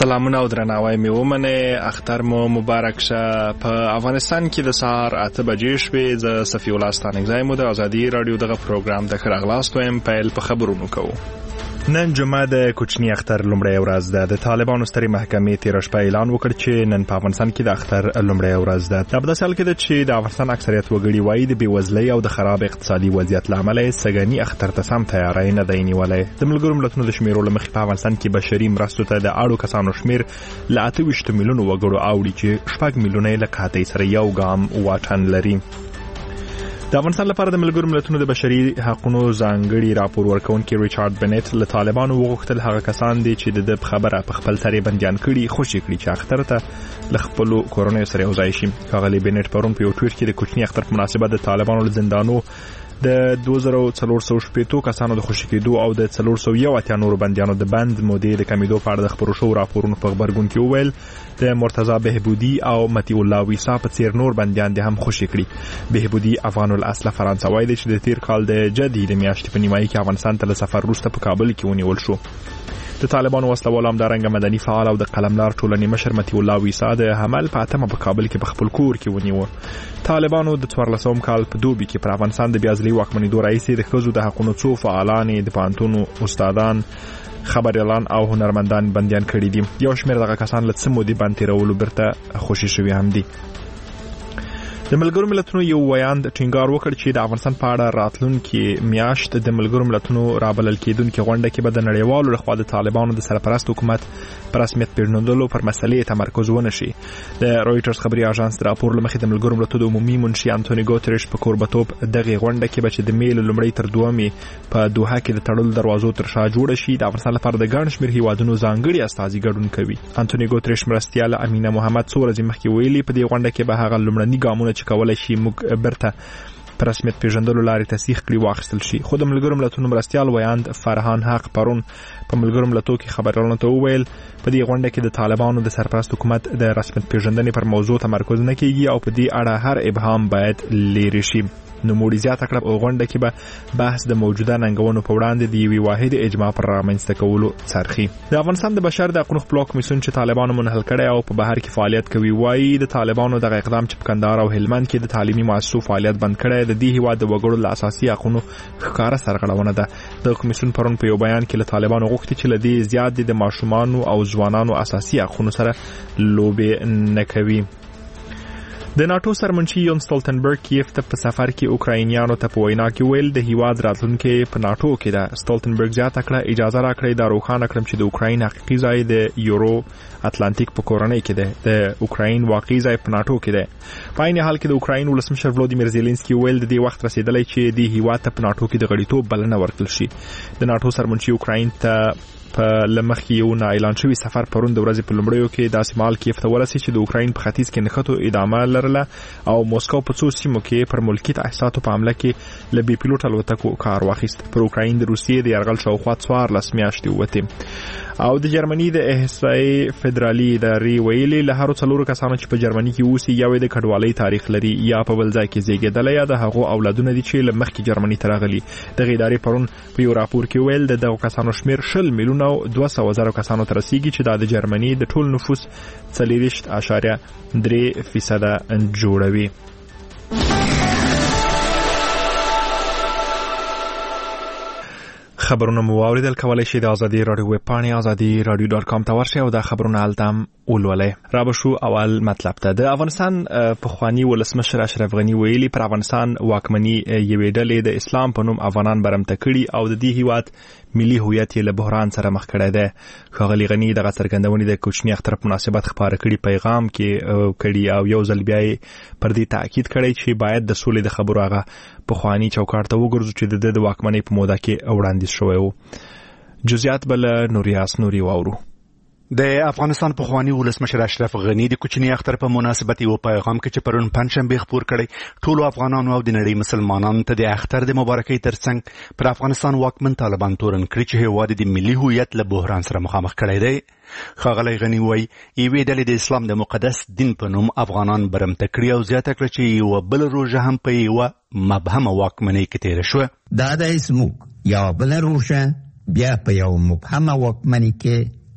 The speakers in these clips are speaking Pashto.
سلامونه او درناوی مې ومنه. اختر مو مبارک شه. په افغانستان کې د سهار 8 بجې شوې. زه صفي الله ستانکزی مو د ازادي رادیو دغه پروګرام د خراغلاست وایم. پیل په خبرونو کوو. نن جمعه د کوچنی اختر لومړی ورځ ده. د طالبانو سترې محکمې تېره شپه اعلان وکړ چې نن په افغانستان کې د اختر لومړی ورځ ده. دا په داسې حال کې ده چې د افغانستان اکثریت وګړي وایي د بېوزلۍ او د خراب اقتصادي وضعیت له امله یې سږني اختر ته سم تیاری نه دی نیولی. د ملګرو ملتونو د شمیرو له مخې په افغانستان کې بشري مرستو ته د اړو کسانو شمیر له 28 میلیونو وګړو اوړي چې 4 میلیونه یې له قحطۍ سره یو ګام واټن لري. د افغانستان لپاره د ملګرو ملتونو د بشري حقوقو ځانګړي راپور ورکونکي ریچارډ بنټ له طالبانو وغوښتل هغه کسان دي چې د خبره په خپل سر بنديان کړي خوشي کړي چې اختر ته له خپل کورونو سره یوځای شي. ښاغلی بنټ پرون په یو ټویټ کې د کوچني اختر په مناسبت د طالبانو له زندانو د 2480 کسانو د خوشي کېدو او د 401 نورو بنديانو د بند مودې د کمیدو په اړه د خبرو شو راپورونو په خبرګون کې وویل د مرتضی بهبودي او مطیع الله ویسا په څیر نور بنديان د هم خوشي کړي. بهبودي افغان الاصل فرانسوي دی چې د تیر کال د جدي د میاشتې په نیمایي کې افغانستان ته له سفر وروسته په کابل کې ونیول شو. د طالبانو وسلوال همدارنګه مدني فعال او د قلمدار ټولنې مشر مطیع الله ویسا د حمل په اتمه په کابل کې په خپل کور کې ونیو. طالبانو د 14 کال په دوبي کې پر افغانستان د بیا ځلي واکمنېدو رئیس د ښځو د حقوقو څو فعالان د پوهنتونو استادان خبريالان او هنرمندان بنديان کړي دي. یو شمېر دغه کسان له څه مودې بند تېرولو بیرته خوشي شوي هم دي. د ملګرو ملتونو یو ویاند ټینګار وکړ چې د افغانستان په اړه راتلونکي میاشت د ملګرو ملتونو رابلل کېدونکي غونډه کې به د نړیوالو لخوا د طالبانو د سرپرست حکومت په رسمیت پیژندلو پر مسلې تمرکز ونه شي. د رویټرز خبري اژانس د راپور له مخې د ملګرو ملتونو عمومي منشي انټونی ګوتریش په کوربتوب دغه غونډه کې به چې د میل لومړی تر دومې په دوحه کې د تړلو دروازو تر شا جوړ شي د افغانستان لپاره د ګڼ شمېر هیوادونو ځانګړي استازي ګډون کوي. انټونی ګوتریش مرستیال امینه محمد څو ورځې مخکې ویلي په دې غونډه کې به هغه لومړني ګامونه چې کولای شي موږ برته پر رسمیت پیژندلو لارې تصدیق کړي واخیستل شي. خو د ملګرو ملتونو مرستیال ویاند فرهان حق پرون په ملګرو ملتونو کې خبرونه ته وویل په دې غونډه کې د طالبانو د سرپرست حکومت د رسمیت پیژندنې پر موضوع تمرکز نه کیږي او په دې اړه هر ابهام باید لرې شي. نوموړي زیاته کړه په غونډه کې به بحث د موجوده ننګونو په وړاندې د یوې واحد اجماع پر رامنځته کولو څرخي. د افغانستان د بشر د حقوقو خپلواک کمیسیون چې طالبانو منحل کړی او په بهر کې فعالیت کوي وایي د طالبانو دغه اقدام چې په کندهار او هلمند کې د تعلیمي مؤسسو فعالیت بند کړی د دې هیواد د وګړو له اساسي حقوقو ښکاره سرغړونه ده. د کمیسیون پرون په یو بیان کې له طالبانو غوښتي چې له دې زیات د ماشومانو او ځوانانو اساسي حقوقو سره لوبې نه کوي. د ناتو سرمنشي یون ستولتنبرګ کیف ته په سفر کې اوکراینیانو ته په وینا کې ویل د هیواد راتلونکي په ناتو کې ده. ستولتنبرګ زیاته کړه اجازه راکړئ دا روښانه کړم چې د اوکراین حقیقي ځای د یورو اتلانتیک په کورنۍ کې ده. د اوکراین واقعي ځای په ناتو کې ده. په عین حال کې د اوکراین ولسمشر ولودیمیر زيلنسکي ویل د دې وخت رسیدلی چې د هیواد ته په ناتو کې د غړیتوب بلنه ورکړل شي. د ناتو سرمنشي اوکراین ته په لمخ یو نه اعلان شوی سفر پرون د ورځې په لومړیو کې داسې مال کیف ته ورسېد چې د اوکراین په ختیځ کې نښتو ادامه لرله او موسکو په څو سیمو کې پر ملکي تاسیساتو په حمله کې له بي پیلوټ الوتکو کار واخیست. پر اوکراین د روسیې د یرغل شاوخوا 14 میاشتې ووتې او د جرمني د احصایي فدرالي ادارې ویلي له هرو څلورو کسانو چې په جرمني کې اوسي یو د کډوالۍ تاریخ لري یا په بل ځای کې زیږېدلی یا د هغو اولادونه دي چې له مخکې جرمني ته راغلي. دغه ادارې پرون په یو راپور کې ویل د دغو کسانو شمیر 20 میلیونه او 200,000 کسانو ته رسیږي چې دا د جرمني د ټول نفوس 4.3% جوړوي. خبرونه مو واوریدل. کولای شئ د ازادي رادیو ویب پاڼې azadi.radio.com ته ورشئ او دا خبرونه هلته هم ولولئ. را به شو اول مطلب ته. د افغانستان پخوانی ولسمشر اشرف غنی ویلي پر افغانستان واکمني یوې ډلې د اسلام په نوم افغانان برمته کړي او د دې هیواد ملي هویت یې له بحران سره مخ کړی دی. ښاغلي غني دغه څرګندونې د کوچني اختر په مناسبت خپاره کړي پیغام کې کړي او یو ځل بیا یې پر دې تاکید کړی چې باید د سولې د خبرو هغه پخوانی چوکاټ ته وګرځو چې د واکمنۍ په موده کې وړاندیز شوی و. جزئیات بل نوریاس نوري واورو. د افغانستان پخوانی ولسمشر اشرف غنی د کوچنی اختر په مناسبت یو پیغام کې چې پرون پنځشنبه خپور کړي ټولو افغانانو او د نړۍ مسلمانانو ته د اختر د مبارکۍ ترڅنګ پر افغانستان واکمن طالبان تورن کړي چې هیواد د ملي هویت له بحران سره مخامخ کړی دی. ښاغلی غنی وایي یوې ډلې د اسلام د مقدس دین په نوم افغانان برمته کړي او زیاته کړه چې یوه بله روژه هم په یوه مبهمه واکمنۍ کې تېره شوه. دا دی زموږ یوه بله روژه بیا په یو مبهمه واکمنۍ کې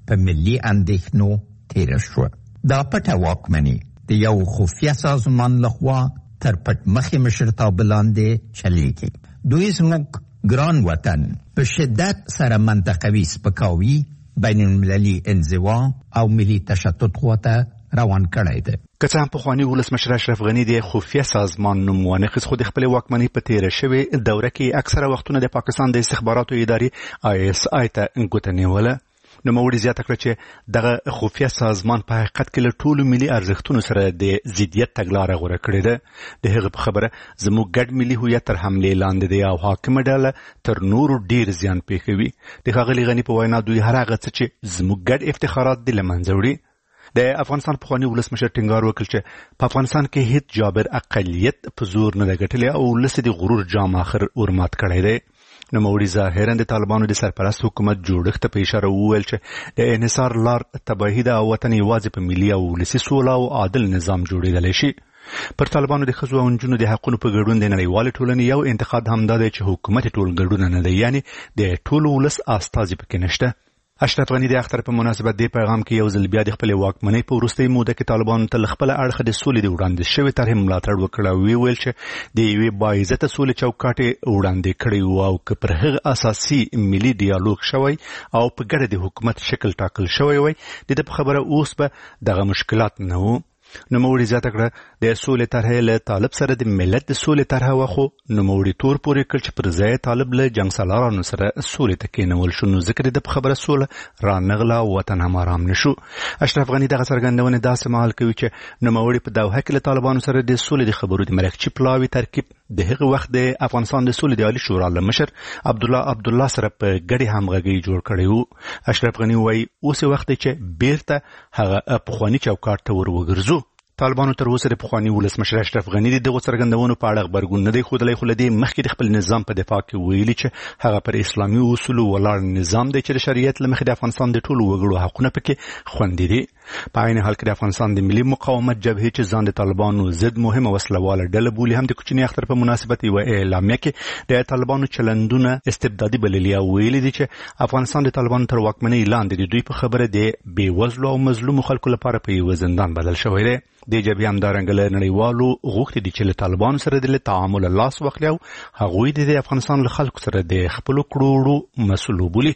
په ملي اندېښنو تېره شوه. دا پټه واکمني د یو خفیه سازمان لخوا تر پټ مخې مشرتابه لاندې چلیږي. دوی زموږ ګران وطن په شدت سره منطقوي سپکاوي، بین المللي انزوا او ملي تشدد خواته روان کړی دی. که څه هم پخواني ولسمشر اشرف غني د خفیه سازمان نوم وانخیست، خو د خپلې واکمنۍ په تېره شوې دوره کې اکثره وختونه د پاکستان د استخباراتو ادارې ISI ته ګوته نیوله. نوموړي زیاته کړه چې دغه خفیه سازمان په حقیقت کې له ټولو ملي ارزښتونو سره د ضدیت تګلاره غوره کړې ده. د هغه په خبره زموږ ګډ ملي هویت تر حملې لاندې دی او حاکمه ډله تر نورو ډیر زیان پېښوي. د ښاغلي غني په وینا دوی هر هغه څه چې زموږ ګډ افتخارات دي له منځه وړي. د افغانستان پخواني ولسمشر ټینګار وکړ چې په افغانستان کې هیڅ جابر اقلیت په زور نه ده ګټلې او ولس د غرور جام آخر ورمات کړی دی. نوموړي ظاهراً د طالبانو د سرپرست حکومت جوړښت ته په اشاره وویل چې د انحصار لار تباهي ده او وطن یوازې په ملي او ولسي سوله او عادل نظام جوړېدلی شي. پر طالبانو د ښځو او نجونو د حقونو په ګډون د نړیوالې ټولنې یو انتقاد همدا دی چې حکومت ټول ګډون نه دی، یعنی د ټولو ولس استازي پکې نشته. اشرف غني د اختر په مناسبت د پیغام کې یو ځل بیا د خپلې واکمنۍ په وروستۍ موده کې طالبانو ته له خپله اړخه د سولې د وړاندیز شوې طرحې ملاتړ وکړ او ویل چې د یوې باعزته سولې چوکاټ یې وړاندې کړی و او که پر هغه اساسي ملي ډیالوګ شوی او په ګډه د حکومت شکل ټاکل شوی وای، د ده په خبره اوس به دغه مشکلات نه وو. نوموړي زیاته کړه د سولې طرحې له طالب سره د ملت د سولې طرحه وه، خو نوموړي تور پورې کړ چې پر ځای طالب له جنګ سالارانو سره سولې ته کېنول شو، نو ځکه د په خبره سوله رانغله او وطن هم آرام نشو. اشرف غني دغه څرګندونې داسې مهال کوي چې نوموړي په دوحه کې له طالبانو سره د سولې د خبرو د مرکچي پلاوي ترکیب د هغه وخت د افغانستان د سولې د عالي شورا له مشر عبدالله سره په ګډې همغږي جوړ کړی وو. اشرف غني وایي اوس وخت دی چې بیرته هغه پخواني چوکاټ ته ور وګرځو. طالبانو تر اوسه د پخواني ولسمشر اشرف غني د دغو څرګندونو په اړه غبرګون نه دی ښودلی، خو له دې مخکې د خپل نظام په دفاع کې ویلي چې هغه پر اسلامي اصولو ولاړ نظام دی چې د شریعت له مخې د افغانستان د ټولو وګړو حقونه پکې خوندي دي. په عین حال کې د افغانستان د ملي مقاومت جبهې چې ځان د طالبانو ضد مهمه وسلواله ډله بولي هم د کوچني اختر په مناسبت یوه اعلامیه کې د طالبانو چلندونه استبدادي بللي او ویلي دي چې افغانستان د طالبانو تر واکمنۍ لاندې د دوی په خبره د بېوزلو او مظلومو خلکو لپاره په یوه زندان بدل شوی دی. د جبهې همدارنګه له نړیوالو غوښتي دي چې له طالبانو سره د تعامل لاس واخلي او هغوی د افغانستان له خلکو سره د خپلو کړو مسؤل وبولي.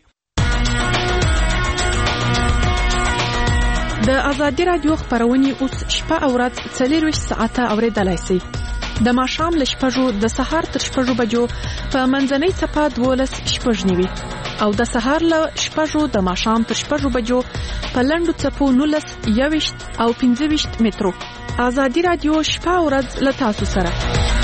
د ازادي راډیو خبرونه اوس شپه او ورځ 24 ساعته اوریدلای شئ. د ماښام له 6 د سهار تر 6 بجو په منځنۍ صفه 12:09 او د سهار له 6 د ماښام تر 6 بجو په لنډو صفو 19 21 او 25 مترو. ازادي راډیو شپه او ورځ له تاسو سره.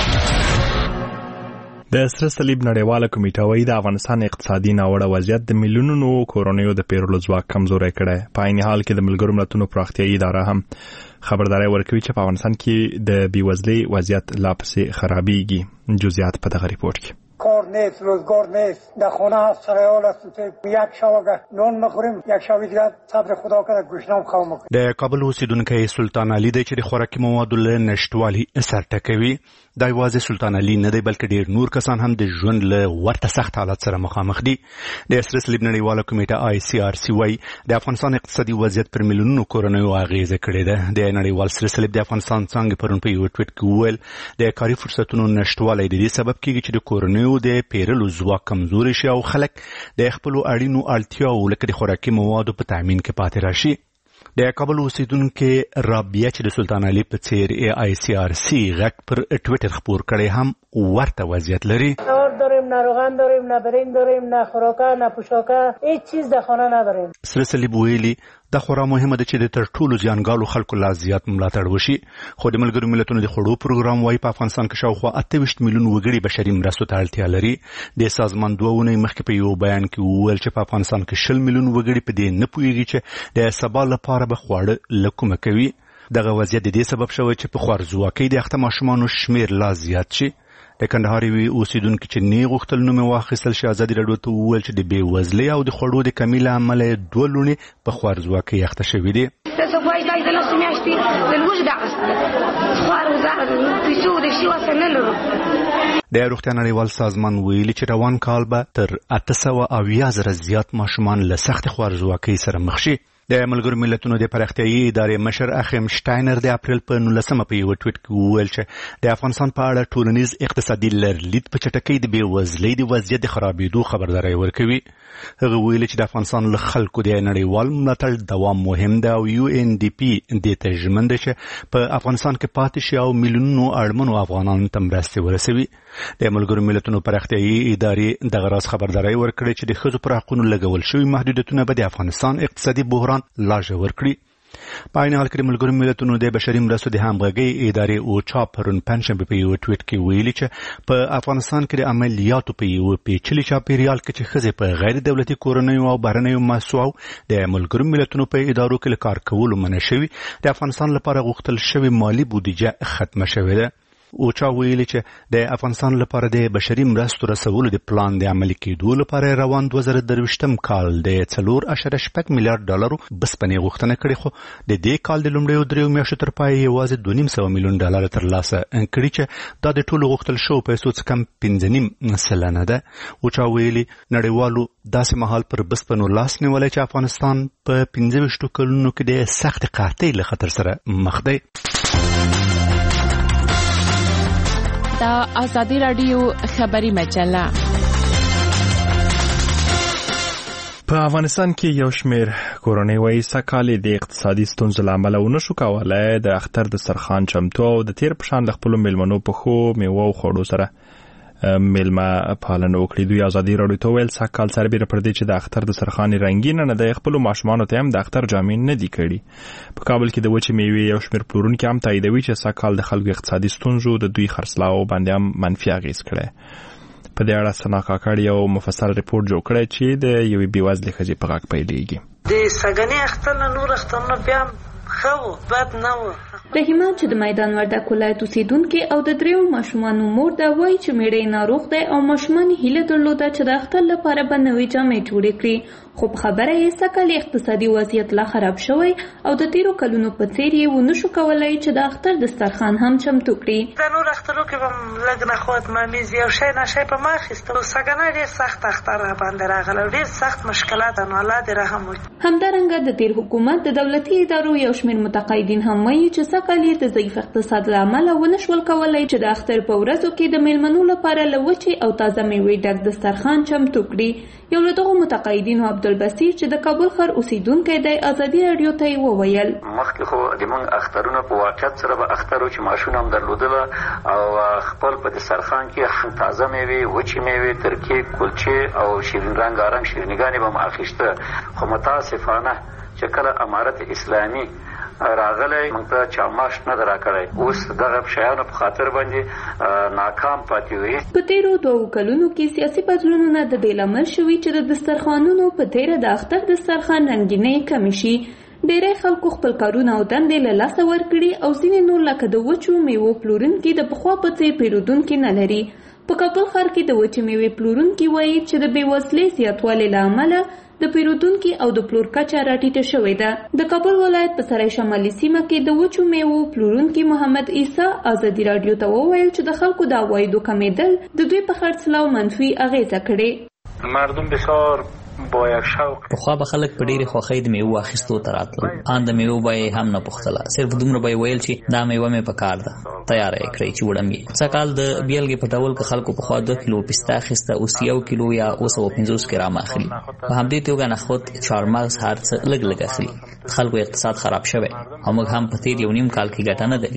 د سره صلیب نړیواله کمیټه وايي د افغانستان اقتصادي ناوړه وضعیت د میلیونونو کورنیو د پیرلو ځواک کمزوری کړی. په عین حال کې د ملګرو ملتونو پراختیایي اداره هم خبرداری ورکوي چې په افغانستان کې د بیوزلۍ وضعیت لا پسې خرابېږي. جزئیات په دغه ریپورت کې. کار نیست، روزگار نیست، در خانه هست سرایال است یک شب نان میخوریم، یک شب دیگه صبر خدا کنه گوشتم خام میکنیم. د کابل اوسیدونکی سلطان علي دی چې د خوراکي موادو له نشتوالي سر ټکوي. دا یوازې سلطان علي نه دی بلکې ډېر نور کسان هم د ژوند له ورته سخت حالت سره مخامخ دي. د سره صلیب نړیواله کمیټه ICRC وايي د افغانستان اقتصادي وضعیت پر میلیونونو کورنیو اغیزه کړې ده. د نړیوال سره صلیب د افغانستان څنګه پرون په یو ټویټ کې وویل د کاري فرصتونو نشتوالی د دې سبب کیږي چې د کورنیو د پیرلو ځواک کمزوري شي او خلک د خپلو اړینو اړتیاو لکه د خوراکي موادو په تامین کې پاتې راشي. د کابل اوسیدونکو رابعه چې د سلطان علي په څیر ICRC غږ پر ټویټر خپور کړی هم ورته وضعیت لري. داریم، نه روغن داریم، نه برنج داریم، نه خوراکه، نه پوشاکه، هیڅ چیز در خانه نداریم. سره صلیب ویلي دا خورا مهمه ده چې د تر ټولو زیانګالو خلکو لا زیات ملاتړ وشي. خو د ملګرو ملتونو د خوړو پروګرام وايي په افغانستان کې شاوخوا 28 میلیون وګړي بشري مرستو ته اړتیا لري. د سازمان 2 اونۍ مخکې په یو بیان کې وویل چې په افغانستان کې 20 میلیون وګړي په دې نه پوهیږي چې د سبا لپاره به خواړه له کومه کوي. دغه وضعیت د دې سبب شوی چې په خوارځواکۍ د اخته ماشومانو شمیر لا زیات شي. د کندهار وی اوسیدونکو چې نه غوښتل نوم واخیستل شي ازادي راډیو ته وویل چې د بیوزلۍ او د خوړو د کمی له امله دوه لونې په خوارځواکۍ اخته شوي دي. د روغتیا نړیوال سازمان ویلي چې روان کال به تر 880,000 زیات ماشومان له سخت خوارځواکۍ سره مخ شي. د ملګرو ملتونو د پراختیایي ادارې مشر اخیم شټاینر د اپریل په 19 په یو ټویټ کې وویل چې د افغانستان په اړه ټولنیز اقتصادي لرلید په چټکۍ د بېوزلۍ د وضعیت د خرابېدو خبرداری ورکوي. هغه ویلي چې د افغانستان له خلکو د نړیوال ملاتړ دوام مهم ده او UNDP د ته ژمن ده چې په افغانستان کې پاتې شي او میلیونونو اړمنو افغانانو ته مرستې ورسوي. د ملګرو ملتونو پراختیایي ادارې دغه راز خبرداری ورکړي چې د ښځو پر حقونو لګول شوي محدودیتونه به د افغانستان اقتصادي بحران لا ژور کړي. په عین حال کې د ملګرو ملتونو د بشري مرستو د همغږۍ ادارې اوچا پرون پنځشنبه په یو ټویټ کې ویلي چې په افغانستان کې د عملیاتو په یو پیچلي چاپیریال کې چې ښځې په غیر دولتي کورنیو او بهرنیو مؤسسو د ملګرو ملتونو په ادارو کې له کار کولو منع شوي، د افغانستان لپاره غوښتل شوې مالي بودیجه ختمه شوې ده. اوچا ویلي چې د افغانستان لپاره د بشري مرستو رسولو د پلان د عملي کېدو لپاره روان 2023 کال د 4.8 میلیارډ ډالرو بسپنې غوښتنه کړې، خو د دې کال د لومړیو 3 میاشتو تر پای یوازې 2.5 میلیون ډالر ترلاسه کړي چې دا د ټولو غوښتل شوو پیسو څخه کم 5.5 سلنه ده. اوچا ویلي نړیوالو داسې مهال پر بسپنو لاس نیولی چې افغانستان په 25 کلونو کې د سخت قحطۍ له خطر سره مخ دی. دا آزادی رادیو خبری مجله. په افغانستان کې یو شمیر کورنۍ وایي سږ د اقتصادي ستونزو له امله ونشو کولی د اختر دسترخوان چمتو او د تیر په شان د خپلو میلمنو په ښو میوو او خوړو سره میلمه پالنه وکړي. دوی ازادي راډیو ته ویل سږ کال سربیره پر دې چې د اختر دسترخوان رنګین نه دی، خپلو ماشومانو ته هم د اختر جامې نه دي کړي. په کابل کې د وچې میوې یو شمیر پلورونکي هم تاییدوي چې سږ کال د خلکو اقتصادي ستونزو د دوی خرڅلاو باندې هم منفي اغېز کړی. په دې اړه ثنا کاکړ یو مفصل ریپورت جوړ کړی چې د یوې بېوزلې ښځې په غږ پیلېږي. د سږني اختر نه نور اخترونه بیا خو بد نه و. رحیمه چې د میدان وردګ ولایت اوسیدونکې او د 3 ماشومانو مور ده وایي چې میړه ناروغ دی او ماشومان هیله درلوده چې د اختر لپاره به نوې جامې جوړې کړي، خو په خبره یې سږ کال اقتصادي وضعیت لا خراب شوی او د تیرو کلونو په څیر یې ونشو کولی چې د اختر دسترخوان هم چمتو کړي. د نور اخترو کې به لږ نه خود ممیز یو شی نه شی په ما اخیسته. سږنی ډېر سخت اختر راباندې راغلی، ډېر سخت مشکلات نو الله دې رحم وکړي. همدارنګه د تیر حکومت د دولتي ادارو یو شمیر متقاعدین هم وایي چې سږ کال یې د ضعیف اقتصاد له امله ونشول کولی چې د اختر په ورځو کې د میلمنو لپاره له وچې او تازه میوې ډک دسترخوان چمتو کړي. یو له دغو متقاعدینو عبدالبصیر چې د کابل ښار اوسیدونکی دی ازادي راډیو ته یې وویل مخکې خو زموږ اخترونه په واقعیت سره به اختر و چې ماشونه هم درلودله او خپل په دسترخوان کې تازه میوې، وچې میوې، ترکیب، کلچې او شیرین رنګارنګ شیرینیګانې به م اخیسته. خو متاسفانه چې کله امارت اسلامي راغلی موږ ته چاماش نه ده راکړی، اوس دغه شیانو په خاطر باندې ناکام پاتې وي. په تیرو 2 کلونو کې سیاسي بدلونونه د دې لامل شوي چې د دسترخوانونو په تیره د اختر دسترخوان رنګینۍ کمې شي. ډیری خلکو خپل کارونه او دندې له لاسه ورکړي او ځینې نور لکه د وچو میوو پلورونکي د پخوا په څیر پیرودونکي نه لري. په کابل ښار کې د وچې میوې پلورونکي وایي چې د بېوزلۍ زیاتوالي له امله د پیرودونکي او د پلور کچه راټیټه شوې ده. د کابل ولایت په سرای شمالي سیمه کې د وچو میوو پلورونکي محمد عیسی ازادي راډیو ته وویل چې د خلکو د عوایدو کمیدل د دوی په خرڅلاو منفي اغیزه کړې. مردم بسیار با یک شوق پخوا به خلک په ډېرې خوښۍ د میوو اخیستو ته راتلل، ان د میوو به یې هم نه پوښتله، صرف دومره به یې ویل چې دا میوه مې په کار ده، تیاره یې کړئ چې وړم یې. سږ کال د بیلګې په ډول که خلکو پخوا 2 کیلو پسته اخیسته اوس 1 کیلو یا 250 ګرام اخلي. په همدې توګه نخود، چهارمغز هر څه لږ لږ اخلي. خلکو اقتصاد خراب شوی او موږ هم په تیر 1.5 کال کې ګټه نه ده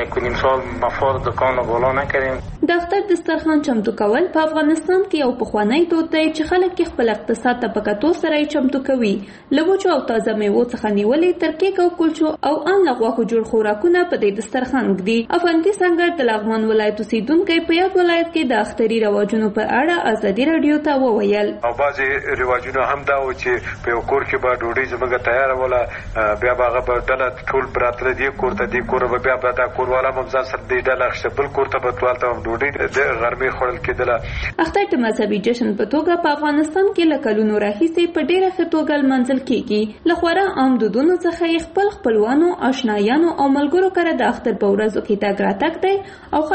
لیدلې. د اختر دسترخوان چمتو کول په افغانستان کې یو پخوانی دود دی چې خلک خپل اقتصاد ته په کتو سره چمتو کوي. له وچو او تازه میوو څخه نیولې تر کیک او کلچو او ان له غوښو جوړ خوراکونه په دې دسترخوان ږدي. افغاني سنگر د لغمان ولایت اوسیدونکی په یاد ولایت کې د اختري رواجونو په اړه ازادي راډیو ته وویل. او بعضې رواجونه هم دا و چې په یو کور کې به ډوډۍ زموږ تیاره وله، بیا به هغه به ډله ټول براتله دې کور ته، دې کور به بیا به دا کوروالا هم ځان سره دې ډله اخیسته، بل کور ته به هلته ډوډۍ د غرمې خوړل کېدله. اختر د مذهبي جشن په توګه په افغانستان کې له کلونو راهیسې په ډېره ښه توګه لمانځل کېږي. له خورا عام دودونو څخه یې خپلوانو، آشنایانو او ملګرو کره د اختر په ورځو کې تګ راتګ دی او